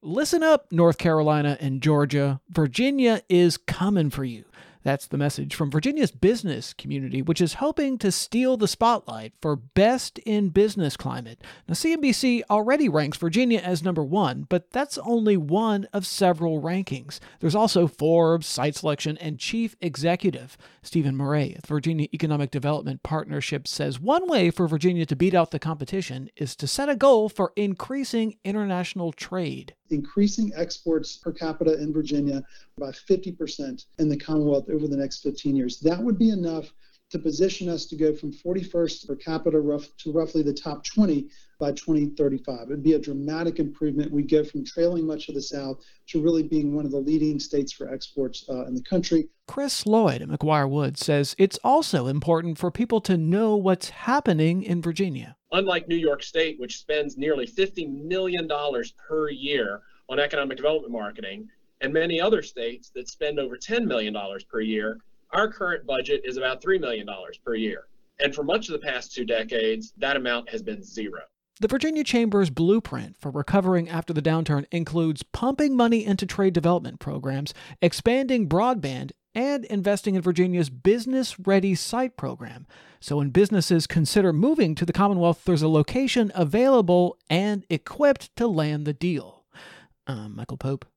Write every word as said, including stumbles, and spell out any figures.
Listen up, North Carolina and Georgia. Virginia is coming for you. That's the message from Virginia's business community, which is hoping to steal the spotlight for best in business climate. Now, C N B C already ranks Virginia as number one, but that's only one of several rankings. There's also Forbes, Site Selection, and Chief Executive. Stephen Murray at Virginia Economic Development Partnership says one way for Virginia to beat out the competition is to set a goal for increasing international trade. Increasing exports per capita in Virginia by fifty percent in the Commonwealth over the next fifteen years. That would be enough to position us to go from forty-first per capita rough to roughly the top twenty by twenty thirty-five. It would be a dramatic improvement. We go from trailing much of the South to really being one of the leading states for exports uh, in the country. Chris Lloyd at McGuire Woods says it's also important for people to know what's happening in Virginia. Unlike New York State, which spends nearly fifty million dollars per year on economic development marketing, and many other states that spend over ten million dollars per year, our current budget is about three million dollars per year. And for much of the past two decades, that amount has been zero. The Virginia Chamber's blueprint for recovering after the downturn includes pumping money into trade development programs, expanding broadband, and investing in Virginia's Business Ready Site program. So when businesses consider moving to the Commonwealth, there's a location available and equipped to land the deal. I'm Michael Pope.